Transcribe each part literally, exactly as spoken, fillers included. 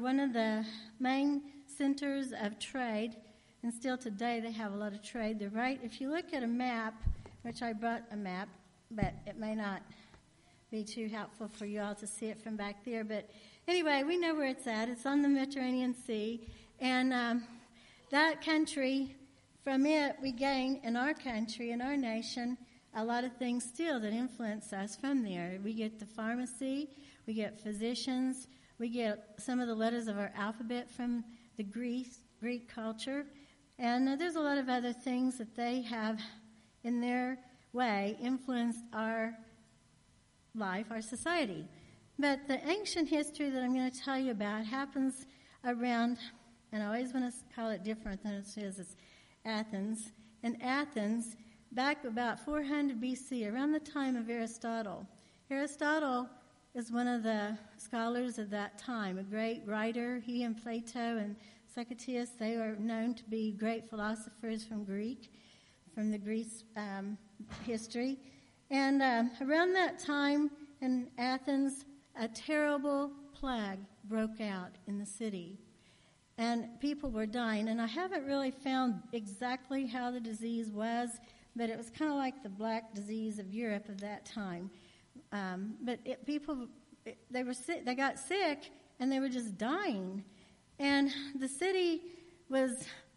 one of the main centers of trade, and still today they have a lot of trade. They're right, if you look at a map, which I brought a map, but it may not be too helpful for you all to see it from back there. But anyway, we know where it's at. It's on the Mediterranean Sea. And um, that country, from it, we gain in our country, in our nation, a lot of things still that influence us from there. We get the pharmacy, we get physicians, we get some of the letters of our alphabet from the Greek, Greek culture. And uh, there's a lot of other things that they have in their way influenced our life, our society. But the ancient history that I'm going to tell you about happens around, and I always want to call it different than it is, it's Athens. In Athens, back about four hundred B C, around the time of Aristotle. Aristotle is one of the scholars of that time, a great writer. He and Plato and Socrates, they are known to be great philosophers from Greek, from the Greek um, history. And um, around that time in Athens, a terrible plague broke out in the city. And people were dying. And I haven't really found exactly how the disease was, but it was kind of like the black disease of Europe of that time. Um, but it, people, it, they were sick, they got sick, and they were just dying. And the city was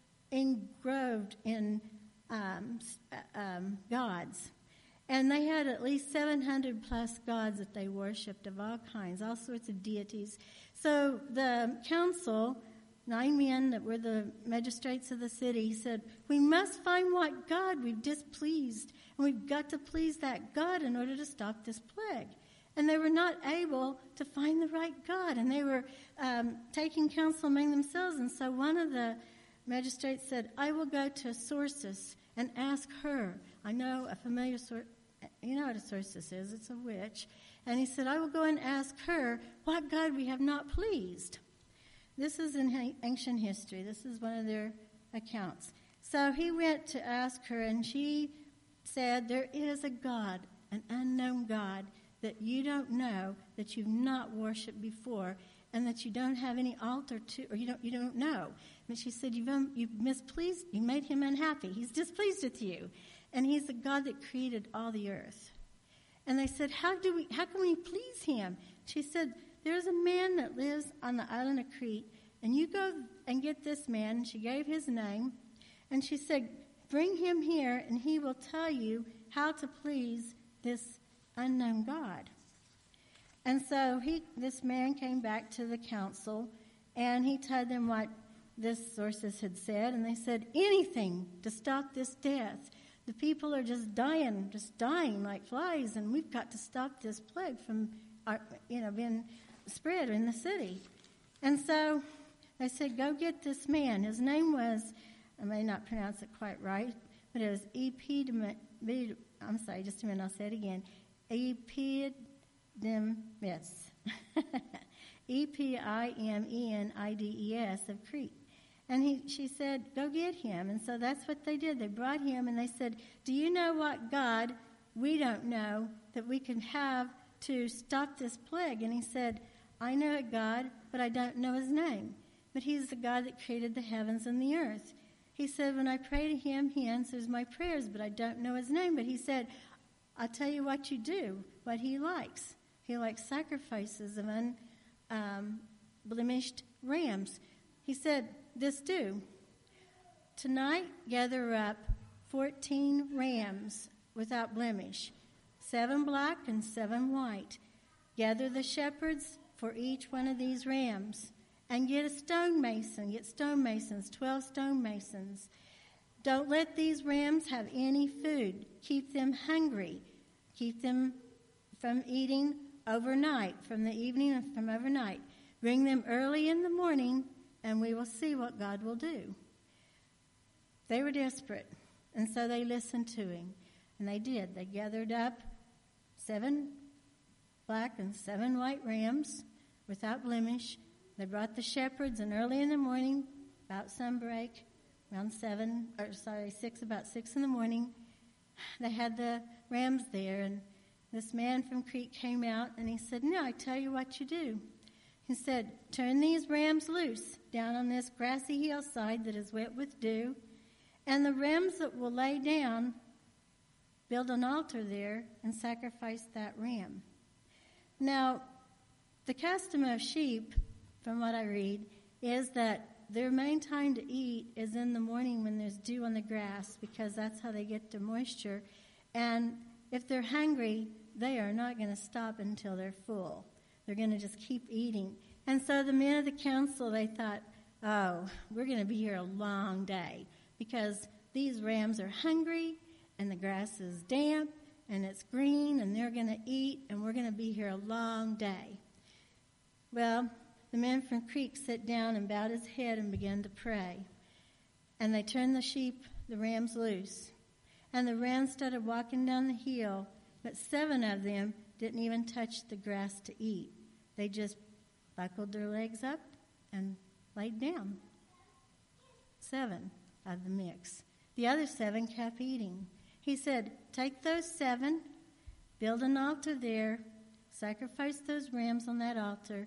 engroved in um, um, gods. And they had at least seven hundred plus gods that they worshipped of all kinds, all sorts of deities. So the council, nine men that were the magistrates of the city, said, we must find what God we've displeased, and we've got to please that God in order to stop this plague. And they were not able to find the right God, and they were um, taking counsel among themselves. And so one of the magistrates said, I will go to Sorceress and ask her. I know a familiar sort. You know what a sorceress is. It's a witch. And he said, I will go and ask her what God we have not pleased. This is in ancient history. This is one of their accounts. So he went to ask her, and she said, there is a God, an unknown God, that you don't know, that you've not worshipped before, and that you don't have any altar to, or you don't you don't know. But she said, you've, um, you've mispleased, you made him unhappy. He's displeased with you. And he's the God that created all the earth. And they said, how do we, how can we please him? She said, there's a man that lives on the island of Crete, and you go and get this man. And she gave his name. And she said, bring him here, and he will tell you how to please this unknown God. And so he, this man came back to the council, and he told them what this sorceress had said. And they said, anything to stop this death. The people are just dying, just dying like flies, and we've got to stop this plague from, our, you know, being spread in the city. And so they said, go get this man. His name was, I may not pronounce it quite right, but it was Epidemius. I'm sorry, just a minute, I'll say it again. Epidemius. E P I M E N I D E S of Crete. And he, she said, go get him. And so that's what they did. They brought him, and they said, do you know what God we don't know that we can have to stop this plague? And he said, I know a God, but I don't know his name. But he's the God that created the heavens and the earth. He said, when I pray to him, he answers my prayers, but I don't know his name. But he said, I'll tell you what you do, what he likes. He likes sacrifices of unblemished um, rams. He said, this do. Tonight, gather up fourteen rams without blemish, seven black and seven white. Gather the shepherds for each one of these rams, and get a stonemason, get stonemasons, twelve stonemasons. Don't let these rams have any food. Keep them hungry. Keep them from eating overnight, from the evening and from overnight. Bring them early in the morning, and we will see what God will do. They were desperate, and so they listened to him. And they did. They gathered up seven black and seven white rams without blemish. They brought the shepherds, and early in the morning, about sunbreak, around seven, or sorry, six, about six in the morning, they had the rams there. And this man from Crete came out, and he said, no, I tell you what you do. He said, turn these rams loose down on this grassy hillside that is wet with dew, and the rams that will lay down, build an altar there and sacrifice that ram. Now, the custom of sheep, from what I read, is that their main time to eat is in the morning when there's dew on the grass, because that's how they get their moisture. And if they're hungry, they are not going to stop until they're full. They're going to just keep eating. And so the men of the council, they thought, oh, we're going to be here a long day, because these rams are hungry and the grass is damp and it's green and they're going to eat and we're going to be here a long day. Well, the man from Creek sat down and bowed his head and began to pray. And they turned the sheep, the rams, loose. And the rams started walking down the hill, but seven of them didn't even touch the grass to eat. They just buckled their legs up and laid down. Seven of the mix. The other seven kept eating. He said, take those seven, build an altar there, sacrifice those rams on that altar.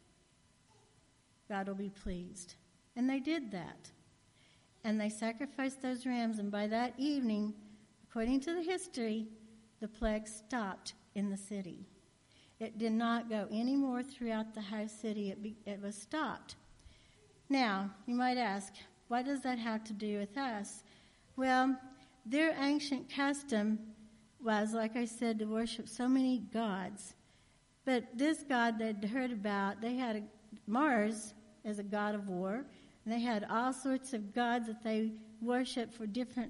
God will be pleased. And they did that. And they sacrificed those rams, and by that evening, according to the history, the plague stopped in the city. It did not go any more throughout the whole city. It, be, it was stopped. Now, you might ask, what does that have to do with us? Well, their ancient custom was, like I said, to worship so many gods. But this god they'd heard about, they had a, Mars as a god of war. And they had all sorts of gods that they worshiped for different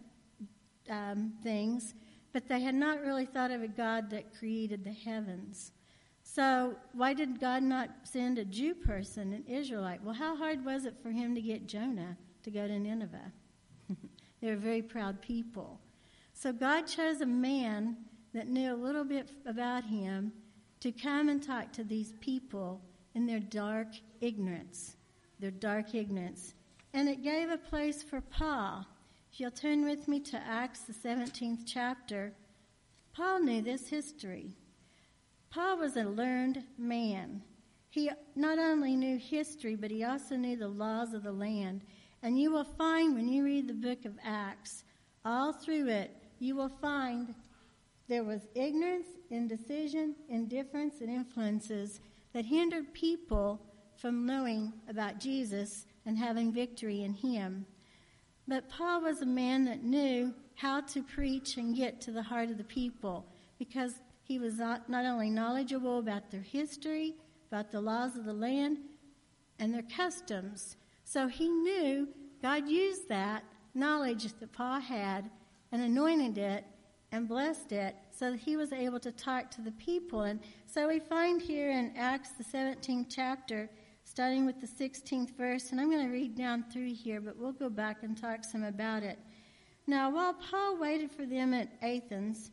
um, things. But they had not really thought of a God that created the heavens. So why did God not send a Jew person, an Israelite? Well, how hard was it for him to get Jonah to go to Nineveh? They were very proud people. So God chose a man that knew a little bit about him to come and talk to these people in their dark ignorance, their dark ignorance. And it gave a place for Paul. If you'll turn with me to Acts, the seventeenth chapter, Paul knew this history. Paul was a learned man. He not only knew history, but he also knew the laws of the land. And you will find when you read the book of Acts, all through it, you will find there was ignorance, indecision, indifference, and influences that hindered people from knowing about Jesus and having victory in him. But Paul was a man that knew how to preach and get to the heart of the people, because he was not, not only knowledgeable about their history, about the laws of the land, and their customs. So he knew God used that knowledge that Paul had and anointed it and blessed it so that he was able to talk to the people. And so we find here in Acts, the seventeenth chapter, starting with the sixteenth verse, and I'm going to read down through here, but we'll go back and talk some about it. Now, while Paul waited for them at Athens,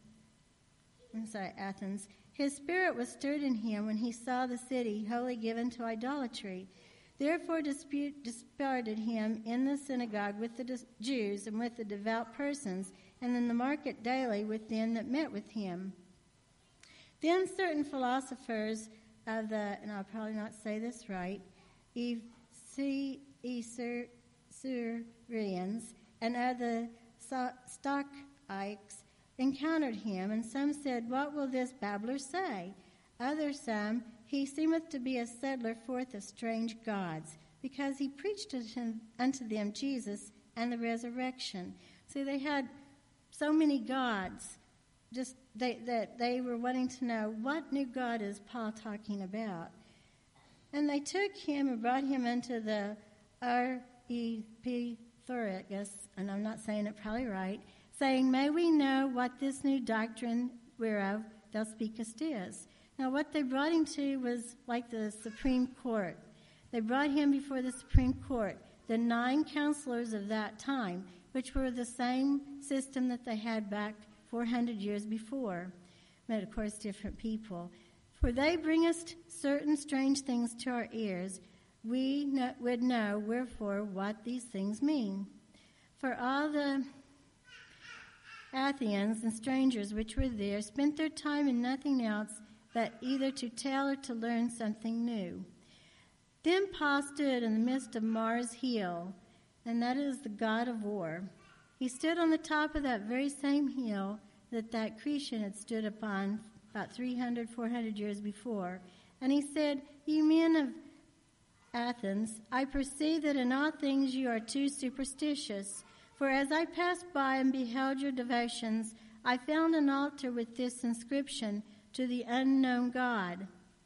I'm sorry, Athens, his spirit was stirred in him when he saw the city wholly given to idolatry. Therefore dispute, disputed him in the synagogue with the dis- Jews and with the devout persons, and in the market daily with them that met with him. Then certain philosophers of the, and I'll probably not say this right, Epicureans and of the Stoics encountered him, and some said, what will this babbler say? Others some, he seemeth to be a settler forth of strange gods, because he preached unto them Jesus and the resurrection. See, they had so many gods, just they, that they were wanting to know, what new God is Paul talking about? And they took him and brought him into the Areopagus, and I'm not saying it probably right, saying, may we know what this new doctrine whereof thou speakest is? Now, what they brought him to was like the Supreme Court. They brought him before the Supreme Court, the nine counselors of that time, which were the same system that they had back four hundred years before, but of course different people. For they bring us certain strange things to our ears. We no, would know wherefore what these things mean. For all the Athenians and strangers which were there spent their time in nothing else but either to tell or to learn something new. Then Paul stood in the midst of Mars Hill, and that is the god of war. He stood on the top of that very same hill that that Cretan had stood upon about three hundred, four hundred years before. And he said, "Ye men of Athens, I perceive that in all things you are too superstitious. For as I passed by and beheld your devotions, I found an altar with this inscription, to the unknown God,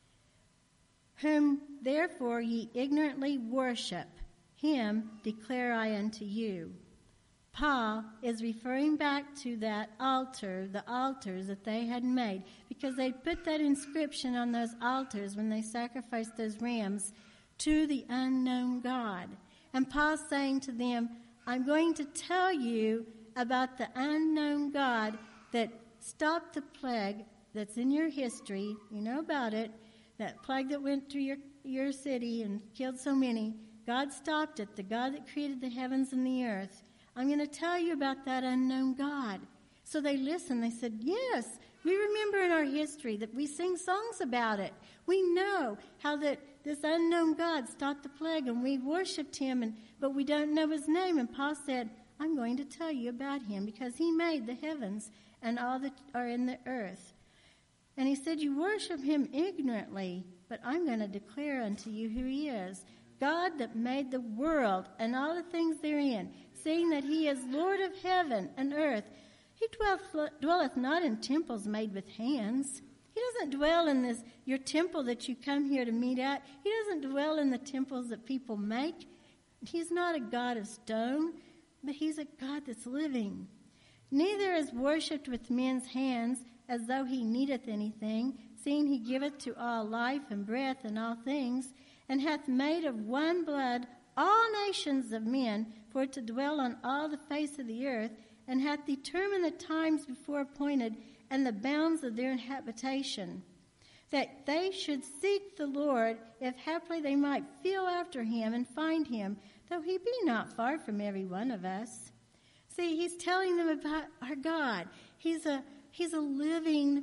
whom therefore ye ignorantly worship. Him declare I unto you." Paul is referring back to that altar, the altars that they had made, because they put that inscription on those altars when they sacrificed those rams, to the unknown God. And Paul's saying to them, I'm going to tell you about the unknown God that stopped the plague that's in your history. You know about it. That plague that went through your, your city and killed so many. God stopped it, the God that created the heavens and the earth. I'm going to tell you about that unknown God. So they listened. They said, yes, we remember in our history that we sing songs about it. We know how that this unknown God stopped the plague, and we worshipped him, and but we don't know his name. And Paul said, I'm going to tell you about him because he made the heavens and all that are in the earth. And he said, you worship him ignorantly, but I'm going to declare unto you who he is. God that made the world and all the things therein, seeing that he is Lord of heaven and earth. He dwelleth, dwelleth not in temples made with hands. He doesn't dwell in this your temple that you come here to meet at. He doesn't dwell in the temples that people make. He's not a God of stone, but he's a God that's living. Neither is worshipped with men's hands, as though he needeth anything, seeing he giveth to all life and breath and all things, and hath made of one blood all nations of men, for to dwell on all the face of the earth, and hath determined the times before appointed, and the bounds of their habitation, that they should seek the Lord, if haply they might feel after him and find him, though he be not far from every one of us. See, he's telling them about our God. He's a he's a living,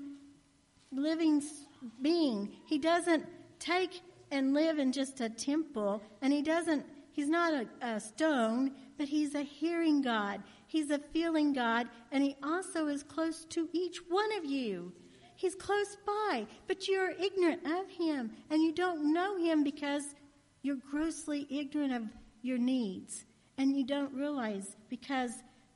living being. He doesn't take and live in just a temple, and he doesn't. He's not a, a stone, but he's a hearing God. He's a feeling God, and he also is close to each one of you. He's close by, but you're ignorant of him, and you don't know him because you're grossly ignorant of your needs, and you don't realize because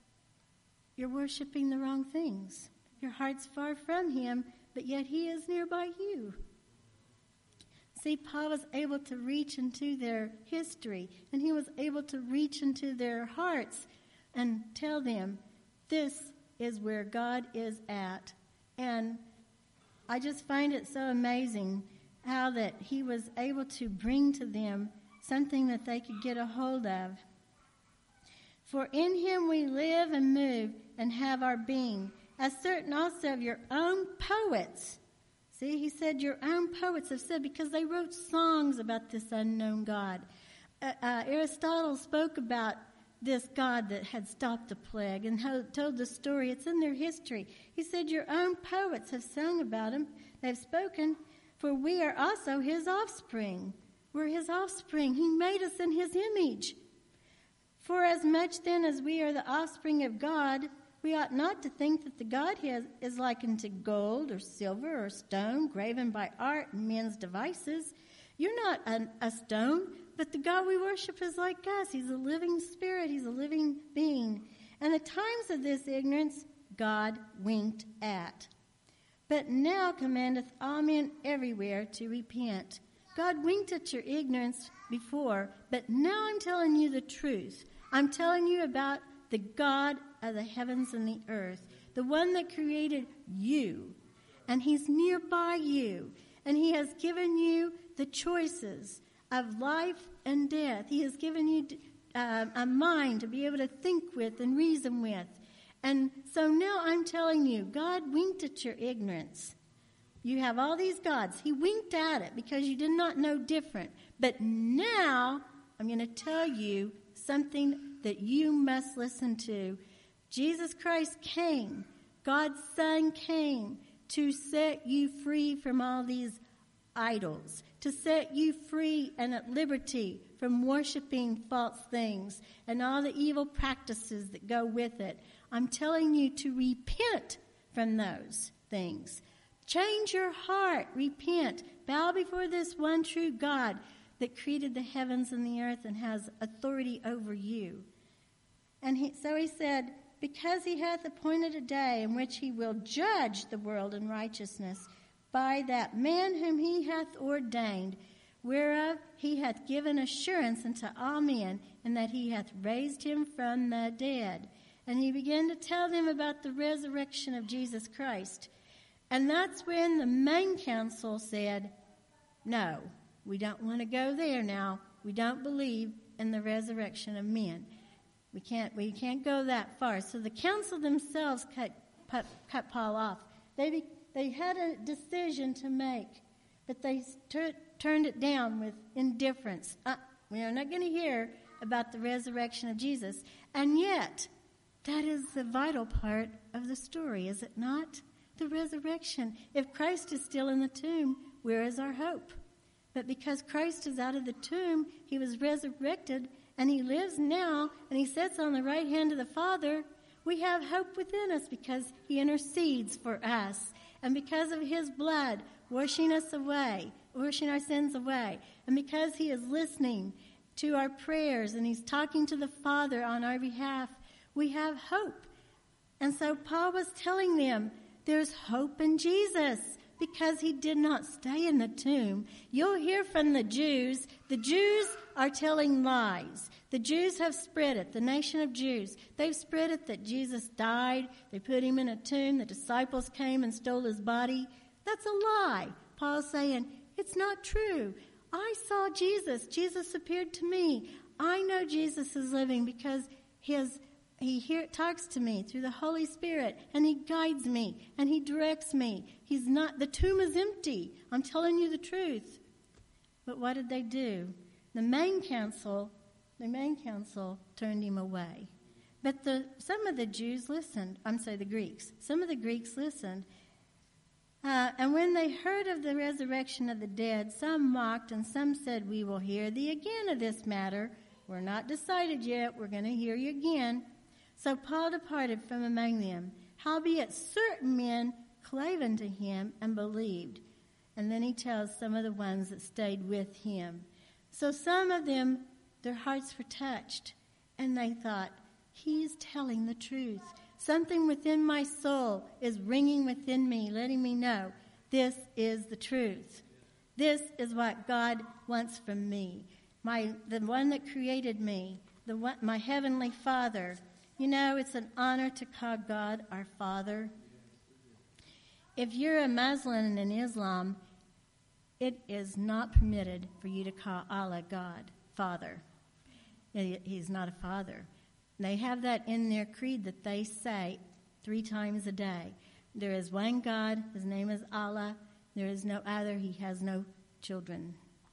you're worshiping the wrong things. Your heart's far from him, but yet he is nearby you. See, Paul was able to reach into their history, and he was able to reach into their hearts and tell them, this is where God is at. And I just find it so amazing how that he was able to bring to them something that they could get a hold of. For in him we live and move and have our being, as certain also of your own poets. See, he said your own poets have said, because they wrote songs about this unknown God. Uh, uh, Aristotle spoke about this God that had stopped the plague and ho- told the story. It's in their history. He said your own poets have sung about him. They've spoken, for we are also his offspring. We're his offspring. He made us in his image. For as much then as we are the offspring of God, we ought not to think that the Godhead is likened to gold or silver or stone graven by art and men's devices. You're not an, a stone, but the God we worship is like us. He's a living spirit. He's a living being. And the times of this ignorance God winked at. But now commandeth all men everywhere to repent. God winked at your ignorance before, but now I'm telling you the truth. I'm telling you about the God of the heavens and the earth, the one that created you, and he's nearby you, and he has given you the choices of life and death. He has given you uh, a mind to be able to think with and reason with. And so now I'm telling you, God winked at your ignorance. You have all these gods. He winked at it because you did not know different. But now I'm going to tell you something that you must listen to. Jesus Christ came. God's Son came to set you free from all these idols, to set you free and at liberty from worshiping false things and all the evil practices that go with it. I'm telling you to repent from those things. Change your heart. Repent. Bow before this one true God that created the heavens and the earth and has authority over you. And he, so he said, because he hath appointed a day in which he will judge the world in righteousness by that man whom he hath ordained, whereof he hath given assurance unto all men, and that he hath raised him from the dead. And he began to tell them about the resurrection of Jesus Christ. And that's when the main council said, no, we don't want to go there now. We don't believe in the resurrection of men. We can't, we can't go that far. So the council themselves cut, cut, cut Paul off. They, be, they had a decision to make, but they tur- turned it down with indifference. Uh, we are not going to hear about the resurrection of Jesus. And yet, that is the vital part of the story, is it not? The resurrection. If Christ is still in the tomb, where is our hope? But because Christ is out of the tomb, he was resurrected, and he lives now, and he sits on the right hand of the Father, we have hope within us because he intercedes for us. And because of his blood washing us away, washing our sins away, and because he is listening to our prayers and he's talking to the Father on our behalf, we have hope. And so Paul was telling them, there's hope in Jesus because he did not stay in the tomb. You'll hear from the Jews. The Jews are telling lies. The Jews have spread it, the nation of Jews. They've spread it that Jesus died. They put him in a tomb. The disciples came and stole his body. That's a lie. Paul's saying, it's not true. I saw Jesus. Jesus appeared to me. I know Jesus is living because his He hear, talks to me through the Holy Spirit, and he guides me, and he directs me. He's not, the tomb is empty. I'm telling you the truth. But what did they do? The main council, the main council turned him away. But the, some of the Jews listened. I'm sorry, the Greeks. Some of the Greeks listened. Uh, and when they heard of the resurrection of the dead, some mocked, and some said, we will hear thee again of this matter. We're not decided yet. We're going to hear you again. So Paul departed from among them. Howbeit certain men clave unto him and believed. And then he tells some of the ones that stayed with him. So some of them, their hearts were touched. And they thought, he's telling the truth. Something within my soul is ringing within me, letting me know this is the truth. This is what God wants from me. My, the one that created me, the one, my heavenly Father. You know, it's an honor to call God our Father. If you're a Muslim in Islam, it is not permitted for you to call Allah God, Father. He's not a father. They have that in their creed that they say three times a day. There is one God. His name is Allah. There is no other. He has no children.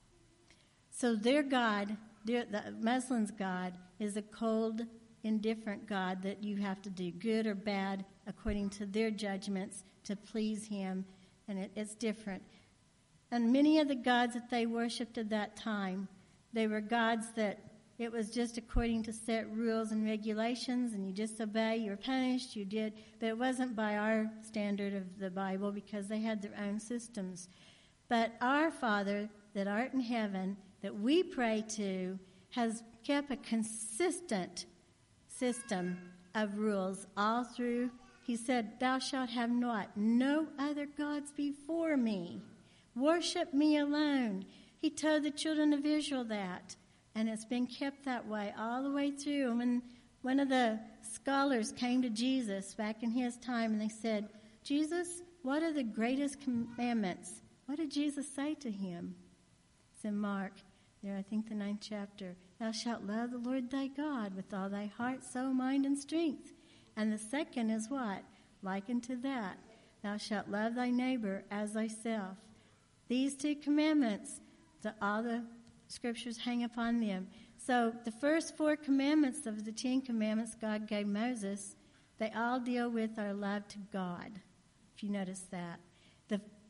So their God, their, the Muslims' God, is a cold, indifferent God that you have to do good or bad according to their judgments to please him, and it, it's different. And many of the gods that they worshipped at that time, they were gods that it was just according to set rules and regulations, and you just obey, you were punished, you did, but it wasn't by our standard of the Bible because they had their own systems. But our Father that art in heaven, that we pray to, has kept a consistent system of rules all through. He said, thou shalt have not no other gods before me. Worship me alone. He told the children of Israel that, and it's been kept that way all the way through. And when one of the scholars came to Jesus back in his time and they said, Jesus, what are the greatest commandments? What did Jesus say to him? It's in Mark, there I think the ninth chapter. Thou shalt love the Lord thy God with all thy heart, soul, mind, and strength. And the second is what? Like unto that. Thou shalt love thy neighbor as thyself. These two commandments, the, all the scriptures hang upon them. So the first four commandments of the Ten Commandments God gave Moses, they all deal with our love to God, if you notice that. The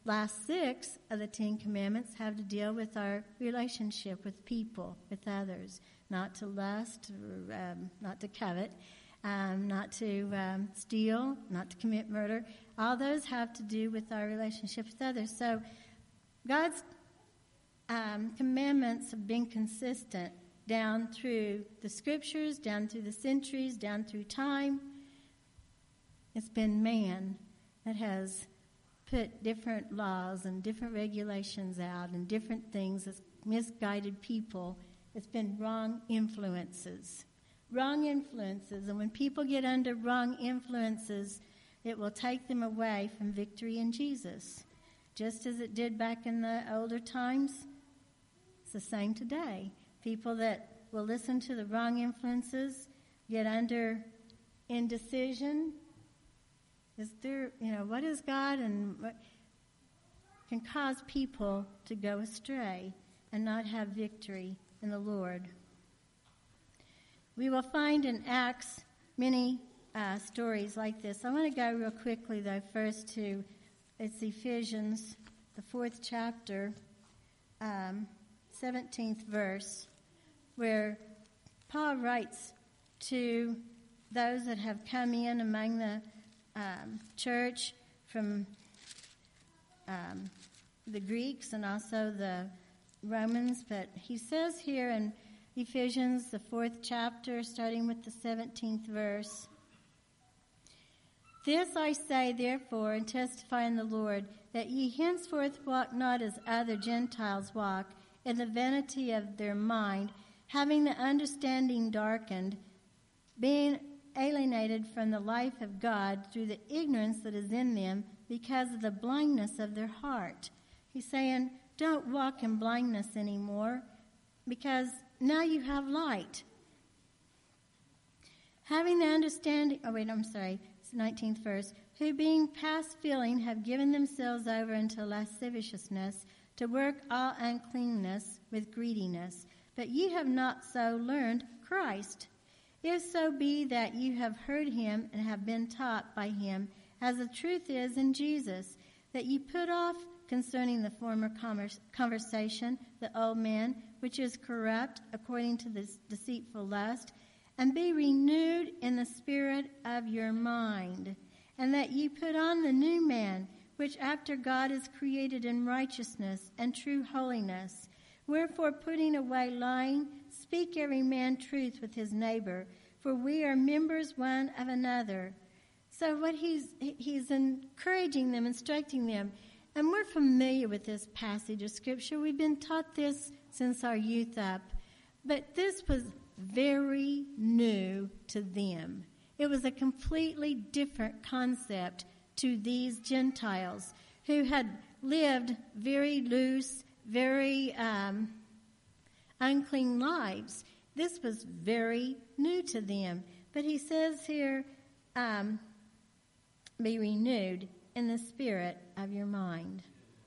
last six of the Ten Commandments have to deal with our relationship with people, with others, not to lust, or, um, not to covet, um, not to um, steal, not to commit murder. All those have to do with our relationship with others. So God's um, commandments have been consistent down through the scriptures, down through the centuries, down through time. It's been man that has put different laws and different regulations out and different things that's misguided people. It's been wrong influences. Wrong influences. And when people get under wrong influences, it will take them away from victory in Jesus. Just as it did back in the older times, it's the same today. People that will listen to the wrong influences get under indecision. Is there, you know, what is God, and what can cause people to go astray and not have victory in the Lord? We will find in Acts many uh, stories like this. I want to go real quickly, though, first to, it's Ephesians, the fourth chapter, um, seventeenth verse, where Paul writes to those that have come in among the um, church from um, the Greeks and also the Romans. But he says here in Ephesians, the fourth chapter, starting with the seventeenth verse, "This I say, therefore, and testify in the Lord, that ye henceforth walk not as other Gentiles walk, in the vanity of their mind, having the understanding darkened, being alienated from the life of God through the ignorance that is in them because of the blindness of their heart." He's saying, don't walk in blindness anymore, because now you have light. Having the understanding, oh wait, I'm sorry, it's nineteenth verse, "Who being past feeling have given themselves over unto lasciviousness, to work all uncleanness with greediness. But ye have not so learned Christ. If so be that you have heard him and have been taught by him, as the truth is in Jesus, that ye put off concerning the former conversation the old man, which is corrupt according to this deceitful lust, and be renewed in the spirit of your mind, and that ye put on the new man, which after God is created in righteousness and true holiness. Wherefore, putting away lying, speak every man truth with his neighbor, for we are members one of another." So what he's he's encouraging them, instructing them, and we're familiar with this passage of Scripture. We've been taught this since our youth up, but this was very new to them. It was a completely different concept to these Gentiles who had lived very loose, very um, unclean lives. This was very new to them. But he says here, um, be renewed in the spirit of your mind.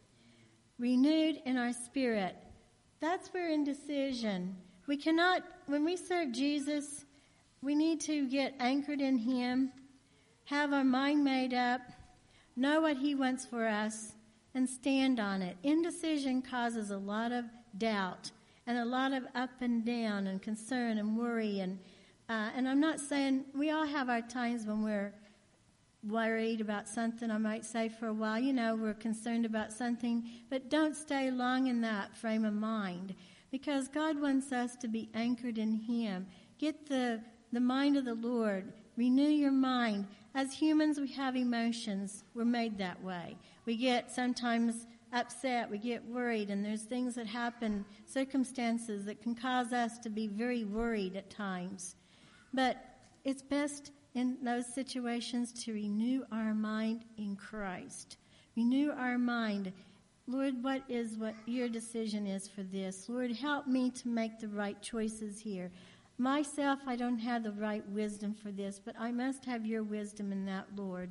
Renewed in our spirit. That's where indecision. We cannot, when we serve Jesus, we need to get anchored in him, have our mind made up, know what he wants for us, and stand on it. Indecision causes a lot of doubt and a lot of up and down and concern and worry. And uh, and I'm not saying, we all have our times when we're worried about something. I might say for a while, you know, we're concerned about something, but don't stay long in that frame of mind, because God wants us to be anchored in him. Get the, the mind of the Lord. Renew your mind. As humans, we have emotions. We're made that way. We get sometimes upset. We get worried, and there's things that happen, circumstances that can cause us to be very worried at times. But it's best in those situations to renew our mind in Christ. Renew our mind. Lord, what is what your decision is for this? Lord, help me to make the right choices here. Myself, I don't have the right wisdom for this, but I must have your wisdom in that, Lord.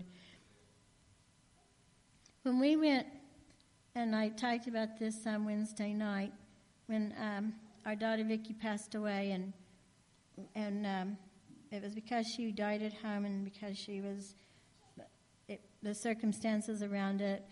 When we went, and I talked about this on Wednesday night, when um, our daughter Vicky passed away, and and um, it was because she died at home and because she was, it, the circumstances around it.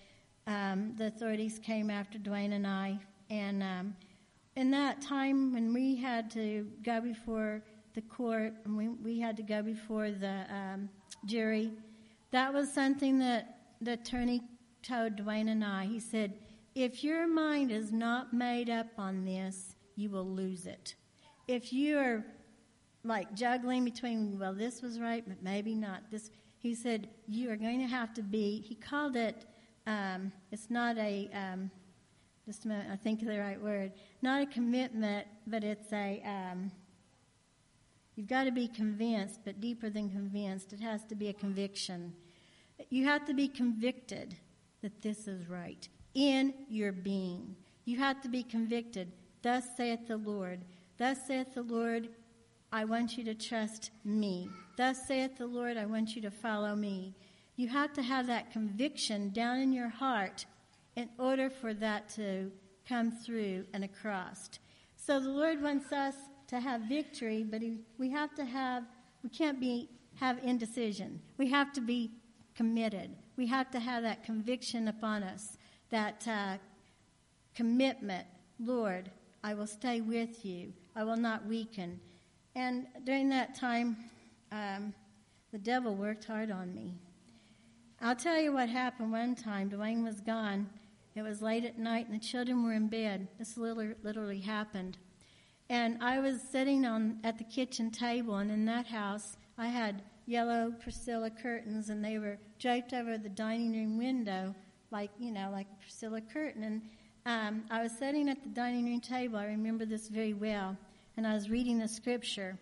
um, the authorities came after Dwayne and I. And um, in that time when we had to go before the court and we, we had to go before the um, jury, that was something that the attorney told Dwayne and I. He said, if your mind is not made up on this, you will lose it. If you're like juggling between, well, this was right, but maybe not this, he said, you are going to have to be, he called it, um, it's not a, um, just a minute, I think of the right word, not a commitment, but it's a, um, you've got to be convinced, but deeper than convinced, it has to be a conviction. You have to be convicted that this is right in your being. You have to be convicted. Thus saith the Lord. Thus saith the Lord, I want you to trust me. Thus saith the Lord, I want you to follow me. You have to have that conviction down in your heart in order for that to come through and across. So the Lord wants us to have victory, but he, we have to have, we can't be have indecision. We have to be committed. We have to have that conviction upon us, that uh, commitment. Lord, I will stay with you. I will not weaken. And during that time, um, the devil worked hard on me. I'll tell you what happened one time. Dwayne was gone. It was late at night, and the children were in bed. This literally, literally happened. And I was sitting on at the kitchen table, and in that house, I had yellow Priscilla curtains, and they were draped over the dining room window, like, you know, like a Priscilla curtain. And um, I was sitting at the dining room table. I remember this very well. And I was reading the scripture.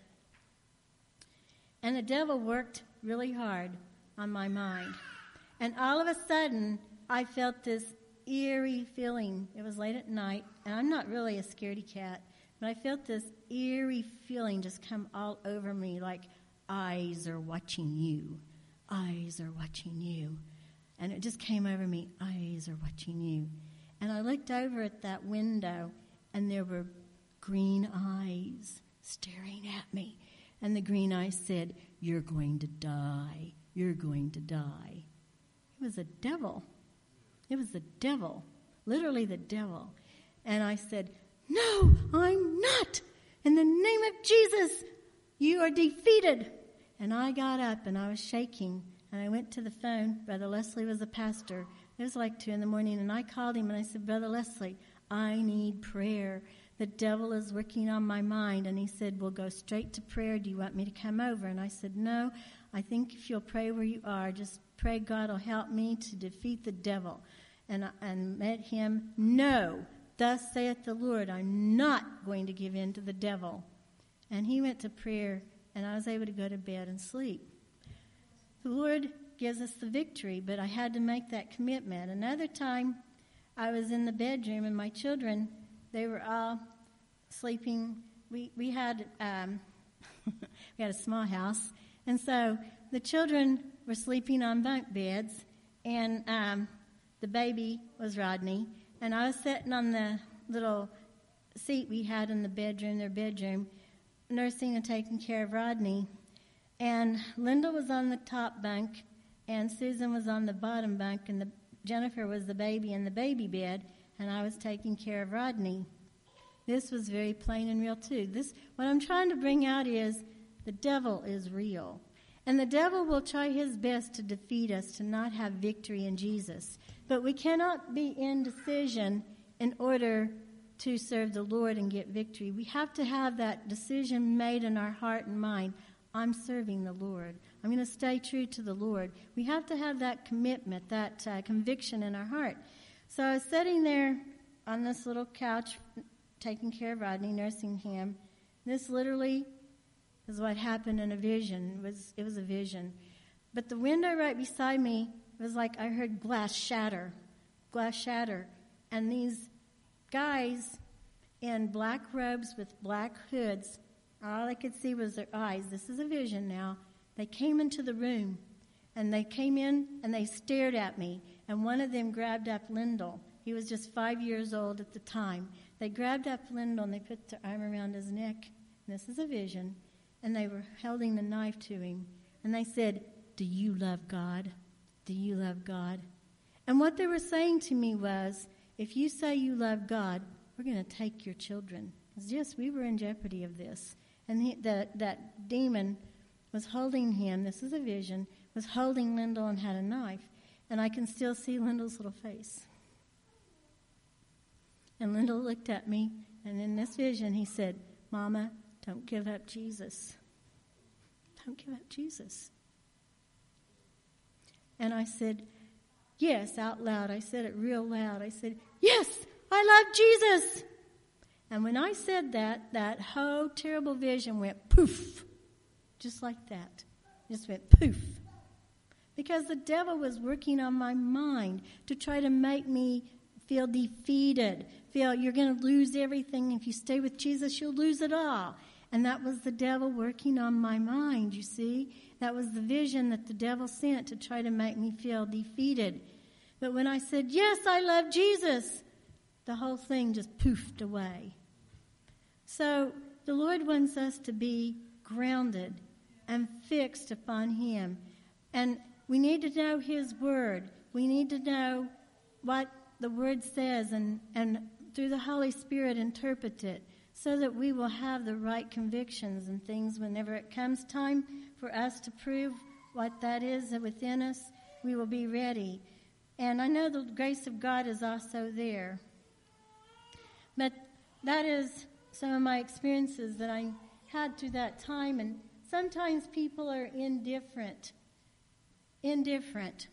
And the devil worked really hard on my mind. And all of a sudden, I felt this eerie feeling. It was late at night, and I'm not really a scaredy cat, but I felt this eerie feeling just come all over me, like eyes are watching you. Eyes are watching you. And it just came over me, eyes are watching you. And I looked over at that window, and there were green eyes staring at me. And the green eyes said, you're going to die. You're going to die. It was a devil. It was the devil. Literally the devil. And I said, no, I'm not. In the name of Jesus, you are defeated. And I got up and I was shaking. And I went to the phone. Brother Leslie was a pastor. It was like two in the morning. And I called him and I said, Brother Leslie, I need prayer. The devil is working on my mind. And he said, we'll go straight to prayer. Do you want me to come over? And I said, no, I think if you'll pray where you are, just pray God will help me to defeat the devil. And, and met him, no, thus saith the Lord, I'm not going to give in to the devil. And he went to prayer, and I was able to go to bed and sleep. The Lord gives us the victory, but I had to make that commitment. Another time, I was in the bedroom, and my children, they were all sleeping. We we had um, we had a small house, and so the children were sleeping on bunk beds, and um, the baby was Rodney, and I was sitting on the little seat we had in the bedroom, their bedroom, nursing and taking care of Rodney. And Linda was on the top bunk, and Susan was on the bottom bunk, and the, Jennifer was the baby in the baby bed, and I was taking care of Rodney. This was very plain and real, too. This, what I'm trying to bring out is the devil is real. And the devil will try his best to defeat us, to not have victory in Jesus. But we cannot be in decision in order to serve the Lord and get victory. We have to have that decision made in our heart and mind. I'm serving the Lord. I'm going to stay true to the Lord. We have to have that commitment, that uh, conviction in our heart. So I was sitting there on this little couch, taking care of Rodney, nursing him. This literally is what happened in a vision. It was, it was a vision. But the window right beside me, it was like I heard glass shatter, glass shatter. And these guys in black robes with black hoods, all I could see was their eyes. This is a vision now. They came into the room, and they came in, and they stared at me. And one of them grabbed up Lyndall. He was just five years old at the time. They grabbed up Lyndall, and they put their arm around his neck. And this is a vision. And they were holding the knife to him. And they said, do you love God? Do you love God? And what they were saying to me was, if you say you love God, we're going to take your children. Because yes, we were in jeopardy of this. And he, the, that demon was holding him, this is a vision, was holding Lyndall and had a knife. And I can still see Lyndall's little face. And Lyndall looked at me, and in this vision he said, Mama, don't give up Jesus. Don't give up Jesus. And I said, yes, out loud. I said it real loud. I said, yes, I love Jesus. And when I said that, that whole terrible vision went poof, just like that. Just went poof. Because the devil was working on my mind to try to make me feel defeated, feel you're going to lose everything. If you stay with Jesus, you'll lose it all. And that was the devil working on my mind, you see. That was the vision that the devil sent to try to make me feel defeated. But when I said, yes, I love Jesus, the whole thing just poofed away. So the Lord wants us to be grounded and fixed upon him. And we need to know his word. We need to know what the word says and, and through the Holy Spirit interpret it so that we will have the right convictions and things whenever it comes time for us to prove what that is within us, we will be ready. And I know the grace of God is also there. But that is some of my experiences that I had through that time. And sometimes people are indifferent. Indifferent.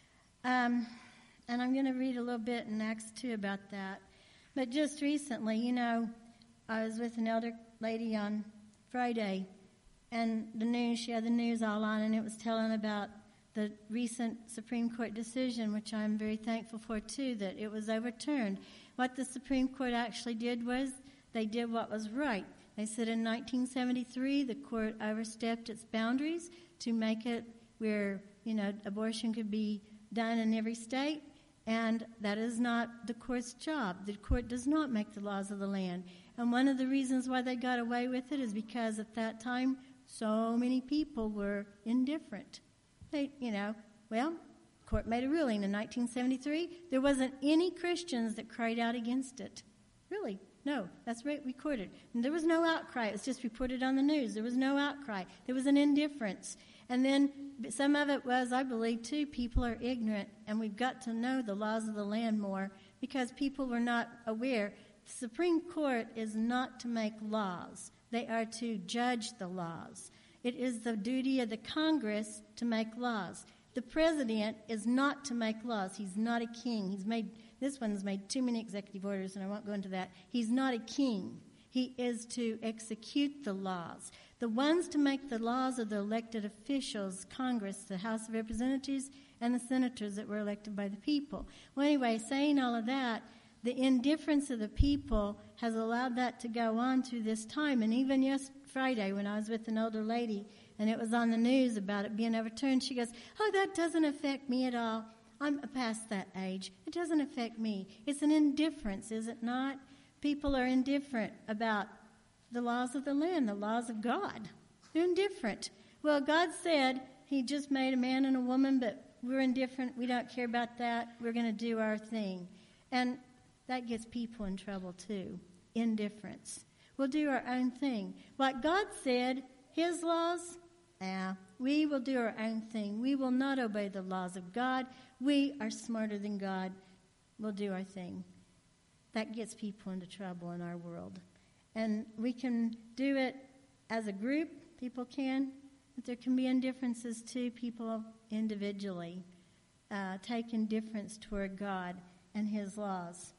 Um, and I'm going to read a little bit in Acts two about that. But just recently, you know, I was with an elder lady on Friday, and the news, she had the news all on, and it was telling about the recent Supreme Court decision, which I'm very thankful for, too, that it was overturned. What the Supreme Court actually did was they did what was right. They said in nineteen seventy-three the court overstepped its boundaries to make it where, you know, abortion could be done in every state, and that is not the court's job. The court does not make the laws of the land. And one of the reasons why they got away with it is because at that time so many people were indifferent. They, you know, well, court made a ruling in nineteen seventy-three. There wasn't any Christians that cried out against it. Really, no, that's right, recorded. And there was no outcry. It was just reported on the news. There was no outcry. There was an indifference. And then some of it was, I believe, too, people are ignorant, and we've got to know the laws of the land more because people were not aware. The Supreme Court is not to make laws. They are to judge the laws. It is the duty of the Congress to make laws. The president is not to make laws. He's not a king. He's made, this one's made too many executive orders, and I won't go into that. He's not a king. He is to execute the laws. The ones to make the laws are the elected officials, Congress, the House of Representatives, and the senators that were elected by the people. Well, anyway, saying all of that, the indifference of the people has allowed that to go on through this time. And even yesterday, Friday, when I was with an older lady, and it was on the news about it being overturned, she goes, oh, that doesn't affect me at all. I'm past that age. It doesn't affect me. It's an indifference, is it not? People are indifferent about the laws of the land, the laws of God. They're indifferent. Well, God said he just made a man and a woman, but we're indifferent. We don't care about that. We're going to do our thing. And that gets people in trouble, too. Indifference. We'll do our own thing. What God said, his laws, ah, we will do our own thing. We will not obey the laws of God. We are smarter than God. We'll do our thing. That gets people into trouble in our world. And we can do it as a group, people can, but there can be indifferences too, people individually uh, take indifference toward God and his laws.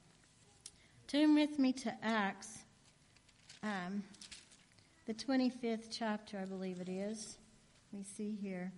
Turn with me to Acts, um, the twenty-fifth chapter, I believe it is. We see here.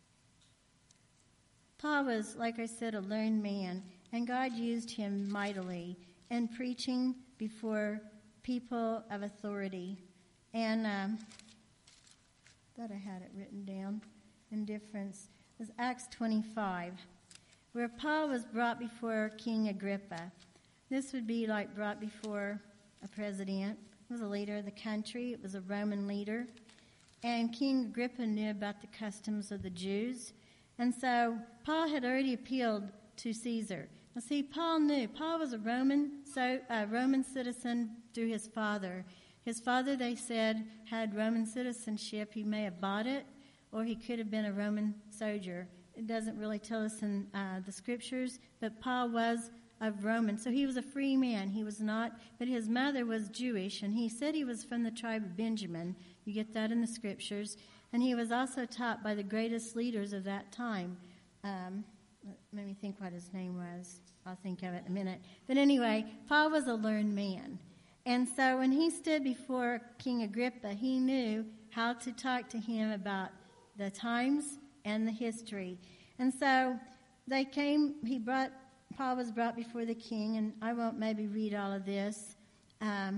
Paul was, like I said, a learned man, and God used him mightily in preaching before people of authority. And um, I thought I had it written down. Indifference. It was Acts twenty-five, where Paul was brought before King Agrippa. This would be like brought before a president. It was a leader of the country. It was a Roman leader. And King Agrippa knew about the customs of the Jews. And so Paul had already appealed to Caesar. Now, see, Paul knew. Paul was a Roman, so a Roman citizen through his father. His father, they said, had Roman citizenship. He may have bought it, or he could have been a Roman soldier. It doesn't really tell us in uh, the scriptures, but Paul was of Roman, so he was a free man. He was not, but his mother was Jewish, and he said he was from the tribe of Benjamin. You get that in the scriptures. And he was also taught by the greatest leaders of that time. Um, let me think what his name was. I'll think of it in a minute. But anyway, Paul was a learned man. And so when he stood before King Agrippa, he knew how to talk to him about the times and the history. And so they came, he brought, Paul was brought before the king, and I won't maybe read all of this. Um,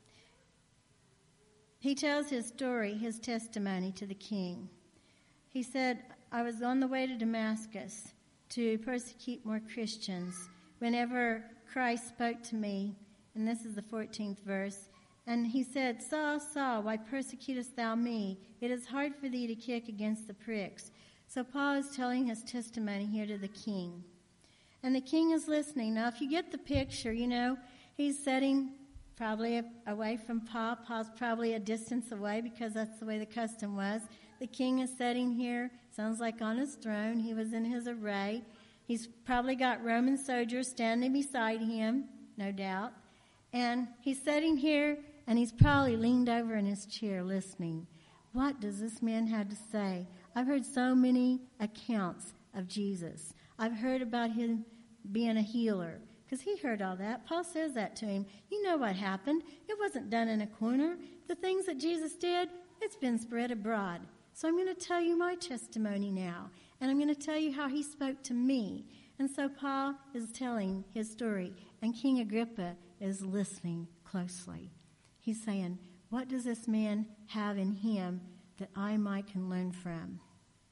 he tells his story, his testimony to the king. He said, I was on the way to Damascus to persecute more Christians whenever Christ spoke to me, and this is the fourteenth verse, and he said, Saul, Saul, why persecutest thou me? It is hard for thee to kick against the pricks. So Paul is telling his testimony here to the king. And the king is listening. Now, if you get the picture, you know, he's sitting probably away from Paul. Paul's probably a distance away because that's the way the custom was. The king is sitting here, sounds like on his throne. He was in his array. He's probably got Roman soldiers standing beside him, no doubt. And he's sitting here, and he's probably leaned over in his chair listening. What does this man have to say? I've heard so many accounts of Jesus. I've heard about him being a healer, because he heard all that. Paul says that to him. You know what happened. It wasn't done in a corner. The things that Jesus did, it's been spread abroad. So I'm going to tell you my testimony now, and I'm going to tell you how he spoke to me. And so Paul is telling his story, and King Agrippa is listening closely. He's saying, what does this man have in him that I might can learn from?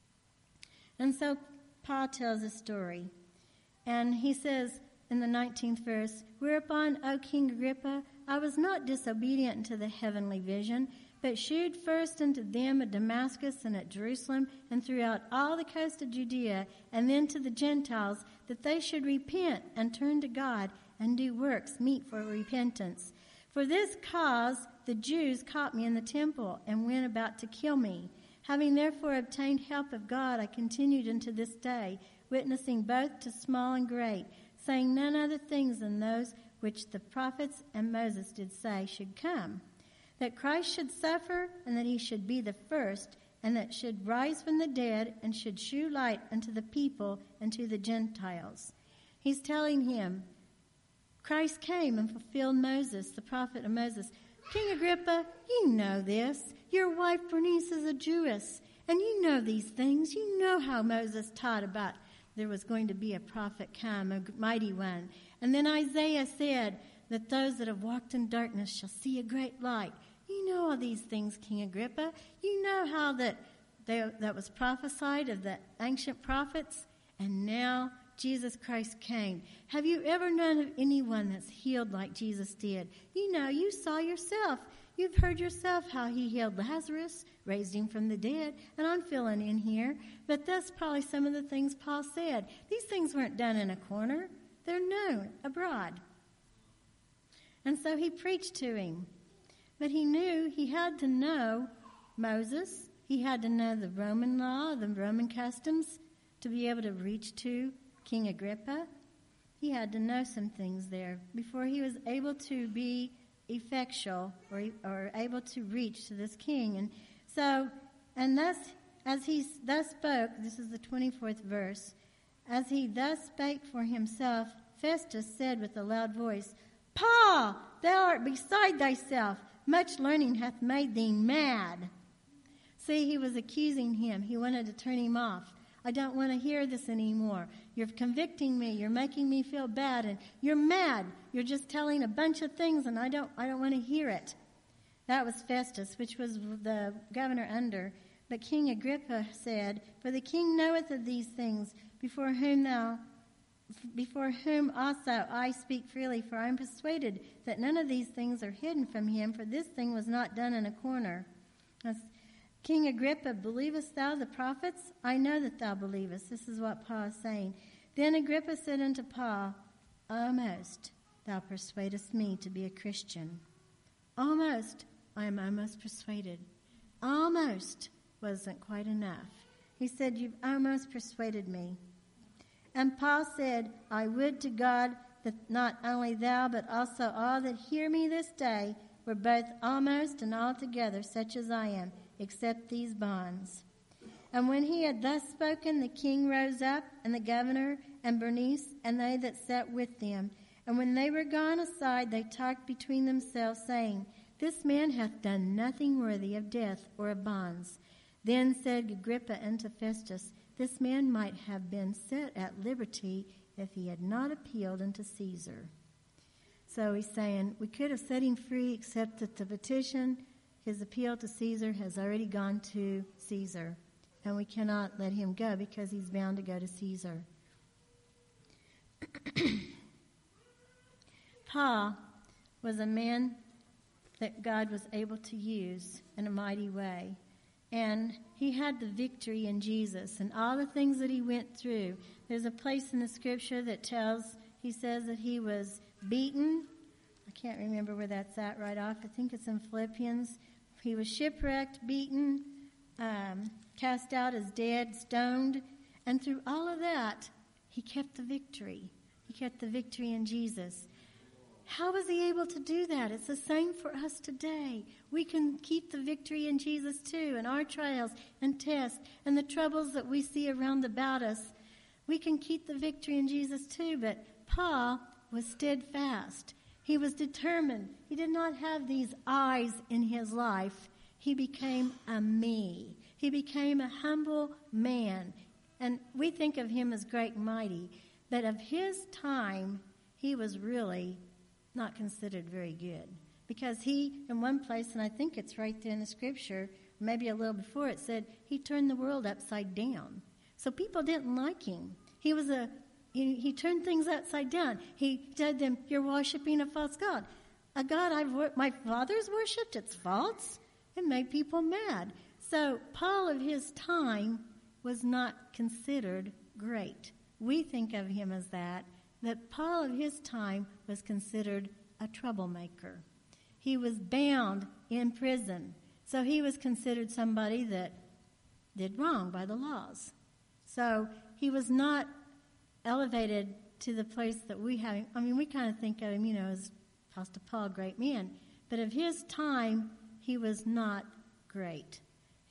And so Paul tells a story, and he says in the nineteenth verse, Whereupon, O King Agrippa, I was not disobedient unto the heavenly vision, but shewed first unto them at Damascus and at Jerusalem and throughout all the coast of Judea, and then to the Gentiles, that they should repent and turn to God and do works meet for repentance. For this cause the Jews caught me in the temple and went about to kill me. Having therefore obtained help of God, I continued unto this day, witnessing both to small and great, saying none other things than those which the prophets and Moses did say should come, that Christ should suffer, and that he should be the first, and that should rise from the dead, and should shew light unto the people and to the Gentiles. He's telling him, Christ came and fulfilled Moses, the prophet of Moses. King Agrippa, you know this. Your wife Bernice is a Jewess, and you know these things. You know how Moses taught about there was going to be a prophet come, a mighty one. And then Isaiah said that those that have walked in darkness shall see a great light. You know all these things, King Agrippa. You know how that they, that was prophesied of the ancient prophets, and now Jesus Christ came. Have you ever known of anyone that's healed like Jesus did? You know, you saw yourself. You've heard yourself how he healed Lazarus, raised him from the dead, and I'm filling in here. But that's probably some of the things Paul said. These things weren't done in a corner. They're known abroad. And so he preached to him. But he knew he had to know Moses. He had to know the Roman law, the Roman customs, to be able to reach to King Agrippa. He had to know some things there before he was able to be effectual or, or able to reach to this king. And so, and thus, as he thus spoke, this is the twenty-fourth verse, as he thus spake for himself, Festus said with a loud voice, Paul, thou art beside thyself. Much learning hath made thee mad. See, he was accusing him. He wanted to turn him off. I don't want to hear this anymore. You're convicting me. You're making me feel bad, and you're mad. You're just telling a bunch of things, and I don't I don't want to hear it. That was Festus, which was the governor under. But King Agrippa said, For the king knoweth of these things, before whom thou before whom also I speak freely, for I am persuaded that none of these things are hidden from him, for this thing was not done in a corner. As King Agrippa, believest thou the prophets? I know that thou believest. This is what Paul is saying. Then Agrippa said unto Paul, Almost thou persuadest me to be a Christian. Almost, I am almost persuaded. Almost wasn't quite enough. He said, You've almost persuaded me. And Paul said, I would to God that not only thou, but also all that hear me this day were both almost and altogether such as I am, except these bonds. And when he had thus spoken, the king rose up, and the governor, and Bernice, and they that sat with them. And when they were gone aside, they talked between themselves, saying, This man hath done nothing worthy of death or of bonds. Then said Agrippa unto Festus, This man might have been set at liberty if he had not appealed unto Caesar. So he's saying, we could have set him free, except that the petition, his appeal to Caesar, has already gone to Caesar. And we cannot let him go because he's bound to go to Caesar. Paul was a man that God was able to use in a mighty way. And he had the victory in Jesus and all the things that he went through. There's a place in the scripture that tells, he says that he was beaten. I can't remember where that's at right off. I think it's in Philippians. He was shipwrecked, beaten, um, cast out as dead, stoned. And through all of that, he kept the victory. He kept the victory in Jesus. How was he able to do that? It's the same for us today. We can keep the victory in Jesus too, in our trials and tests and the troubles that we see around about us. We can keep the victory in Jesus too, but Paul was steadfast. He was determined. He did not have these eyes in his life. He became a me. He became a humble man. And we think of him as great and mighty, but of his time, he was really not considered very good. Because he, in one place, and I think it's right there in the scripture, maybe a little before, it said he turned the world upside down. So people didn't like him. He was a, he, he turned things upside down. He said to them, you're worshiping a false god. A god I've wor- my fathers worshipped, it's false. It made people mad. So Paul of his time was not considered great. We think of him as that, that Paul of his time was considered a troublemaker. He was bound in prison. So he was considered somebody that did wrong by the laws. So he was not elevated to the place that we have him. I mean, we kind of think of him, you know, as Apostle Paul, great man. But of his time, he was not great.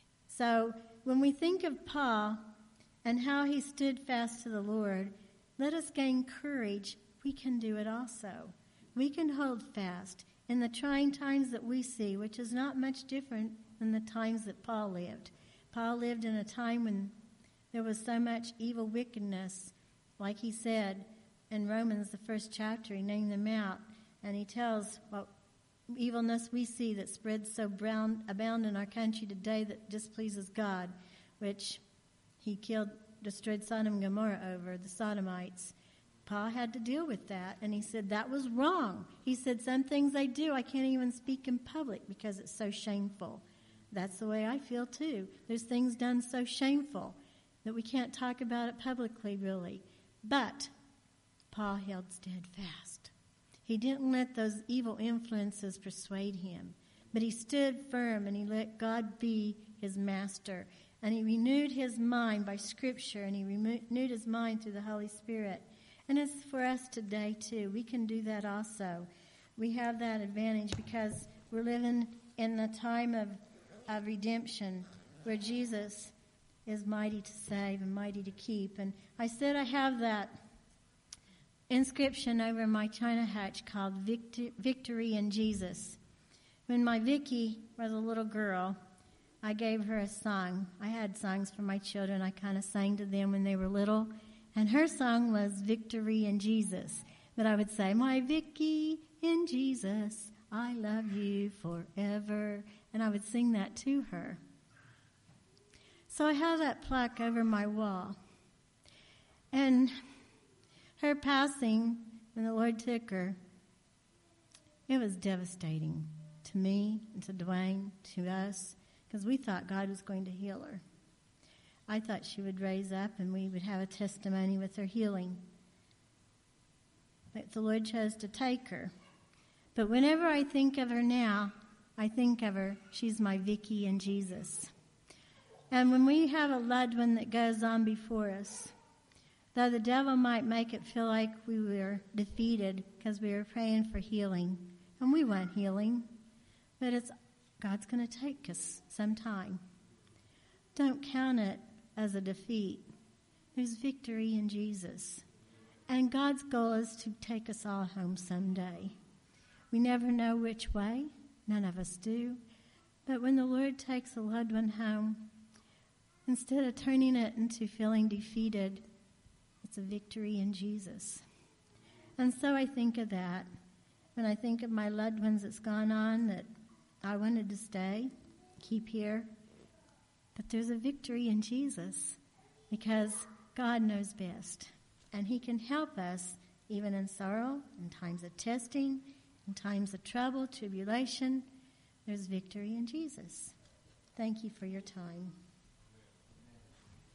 So when we think of Paul and how he stood fast to the Lord, let us gain courage. We can do it also. We can hold fast in the trying times that we see, which is not much different than the times that Paul lived. Paul lived in a time when there was so much evil wickedness. Like he said in Romans, the first chapter, he named them out, and he tells what evilness we see that spreads so brown, abound in our country today that displeases God, which he killed, destroyed Sodom and Gomorrah over, the Sodomites. Paul had to deal with that, and he said that was wrong. He said some things they do I can't even speak in public because it's so shameful. That's the way I feel too. There's things done so shameful that we can't talk about it publicly really. But Paul held steadfast. He didn't let those evil influences persuade him, but he stood firm and he let God be his master. And he renewed his mind by Scripture, and he renewed his mind through the Holy Spirit. And it's for us today, too. We can do that also. We have that advantage because we're living in the time of, of redemption where Jesus is mighty to save and mighty to keep. And I said I have that inscription over my china hutch called Victor, Victory in Jesus. When my Vicky was a little girl, I gave her a song. I had songs for my children. I kind of sang to them when they were little. And her song was Victory in Jesus. But I would say, my Vicky in Jesus, I love you forever. And I would sing that to her. So I have that plaque over my wall. And her passing, when the Lord took her, it was devastating to me and to Dwayne, to us, because we thought God was going to heal her. I thought she would raise up and we would have a testimony with her healing. But the Lord chose to take her. But whenever I think of her now, I think of her, she's my Vicky in Jesus. And when we have a loved one that goes on before us, though the devil might make it feel like we were defeated because we were praying for healing, and we want healing, but it's God's going to take us sometime. Don't count it as a defeat. There's victory in Jesus. And God's goal is to take us all home someday. We never know which way. None of us do. But when the Lord takes a loved one home, instead of turning it into feeling defeated, it's a victory in Jesus. And so I think of that. When I think of my loved ones that's gone on, that I wanted to stay, keep here. But there's a victory in Jesus because God knows best. And he can help us even in sorrow, in times of testing, in times of trouble, tribulation. There's victory in Jesus. Thank you for your time.